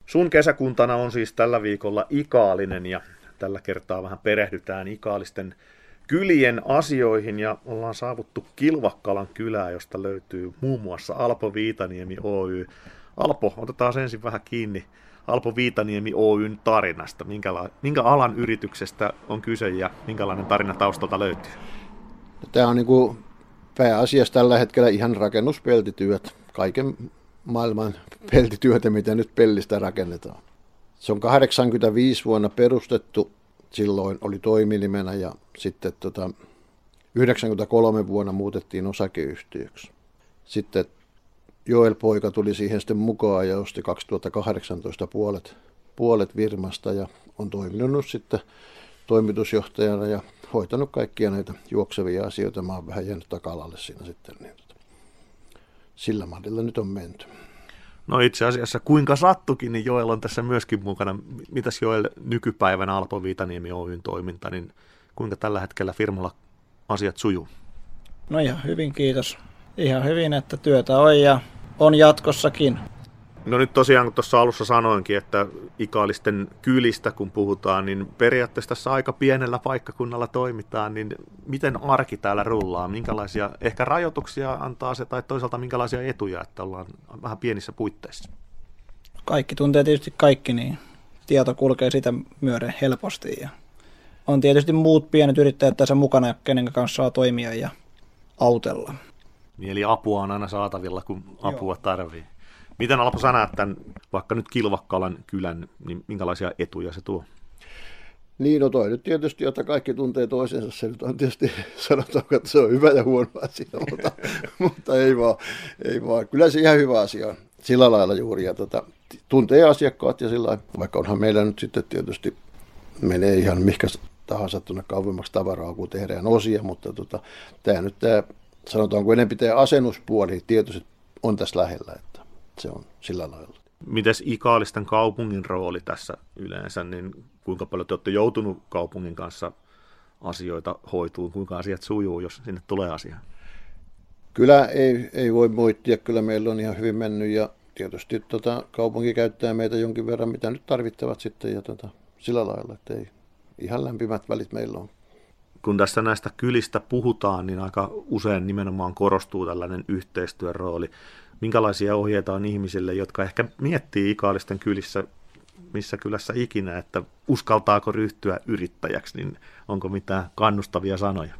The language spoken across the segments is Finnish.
Sun kesäkuntana on siis tällä viikolla Ikaalinen ja tällä kertaa vähän perehdytään ikaalisten kylien asioihin ja ollaan saavuttu Kilvakkalan kylään, josta löytyy muun muassa Alpo Viitaniemi Oy. Alpo, otetaan ensin vähän kiinni Alpo Viitaniemi Oyn tarinasta. Minkä alan yrityksestä on kyse ja minkälainen tarina taustalta löytyy? Tämä on niin pääasiassa tällä hetkellä ihan rakennuspeltityöt, kaiken maailman peltityötä, mitä nyt pellistä rakennetaan. Se on 85 vuonna perustettu, silloin oli toiminimenä ja sitten 93 vuonna muutettiin osakeyhtiöksi. Sitten Joel poika tuli siihen sitten mukaan ja osti 2018 puolet firmasta ja on toiminut sitten toimitusjohtajana ja hoitanut kaikkia näitä juoksevia asioita. Mä oon vähän jäänyt taka-alalle siinä sitten, niin sillä mallilla nyt on menty. No itse asiassa kuinka sattukin, niin Joel on tässä myöskin mukana. Mitäs Joel nykypäivänä Alpo Viitaniemi Oyn toiminta, niin kuinka tällä hetkellä firmalla asiat sujuu? No ihan hyvin, kiitos. Ihan hyvin, että työtä on ja on jatkossakin. No nyt tosiaan, kun tuossa alussa sanoinkin, että ikaalisten kylistä kun puhutaan, niin periaatteessa tässä aika pienellä paikkakunnalla toimitaan, niin miten arki täällä rullaa? Minkälaisia ehkä rajoituksia antaa se tai toisaalta minkälaisia etuja, että ollaan vähän pienissä puitteissa? Kaikki tuntee tietysti kaikki, niin tieto kulkee sitä myöden helposti. Ja on tietysti muut pienet yrittäjät tässä mukana, kenen kanssa saa toimia ja autella. Eli apua on aina saatavilla, kun apua tarvii. Miten Alpo sä näet tämän, vaikka nyt Kilvakkalan kylän, niin minkälaisia etuja se tuo? Niin, no toi nyt tietysti, jotta kaikki tuntee toisensa, se nyt on tietysti sanotaanko, että se on hyvä ja huono asia, mutta ei vaan. Kyllä se ihan hyvä asia on sillä lailla juuri, ja tuntee asiakkaat ja sillä lailla, vaikka onhan meillä nyt sitten tietysti menee ihan mihinkä tahansa tuonne kauemmaksi tavaraa, kun tehdään osia, mutta tämä nyt sanotaanko enemmän pitää asennuspuoli, tietysti on tässä lähellä, että se on sillä lailla. Mites ikaalisten kaupungin rooli tässä yleensä, niin kuinka paljon te olette joutunut kaupungin kanssa asioita hoituun, kuinka asiat sujuu, jos sinne tulee asiaa? Kyllä ei voi moittia, kyllä meillä on ihan hyvin mennyt ja tietysti kaupunki käyttää meitä jonkin verran, mitä nyt tarvittavat sitten ja sillä lailla, että ei ihan lämpimät välit meillä on. Kun tässä näistä kylistä puhutaan, niin aika usein nimenomaan korostuu tällainen yhteistyön rooli. Minkälaisia ohjeita on ihmisille, jotka ehkä miettii ikaalisten kylissä, missä kylässä ikinä, että uskaltaako ryhtyä yrittäjäksi, niin onko mitään kannustavia sanoja?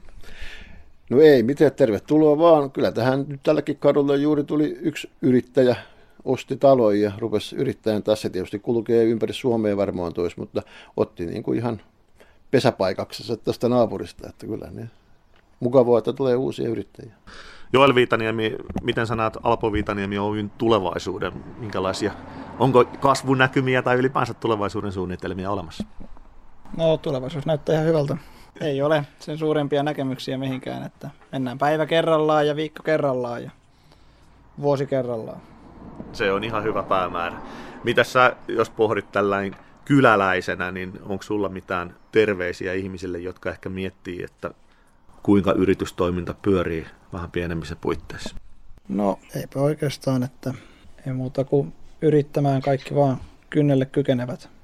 No ei mitään, tervetuloa vaan. Kyllä tähän nyt tälläkin kadulla juuri tuli yksi yrittäjä, osti talon ja rupesi yrittäjän taas. Se tietysti kulkee ympäri Suomea varmaan tois, mutta otti niin kuin ihan pesäpaikaksi tästä naapurista, että kyllä niin mukavaa, että tulee uusia yrittäjiä. Joel Viitaniemi, miten sä näet Alpo Viitaniemi Oyn tulevaisuuden? Minkälaisia, onko kasvunäkymiä tai ylipäänsä tulevaisuuden suunnitelmia olemassa? No tulevaisuus näyttää ihan hyvältä. Ei ole sen suurempia näkemyksiä mihinkään, että mennään päivä kerrallaan ja viikko kerrallaan ja vuosi kerrallaan. Se on ihan hyvä päämäärä. Mitäs sä, jos pohdit tällainen kyläläisenä, niin onko sulla mitään terveisiä ihmisille, jotka ehkä miettii, että kuinka yritystoiminta pyörii vähän pienemmissä puitteissa? No eipä oikeastaan, että ei muuta kuin yrittämään kaikki vaan kynnelle kykenevät.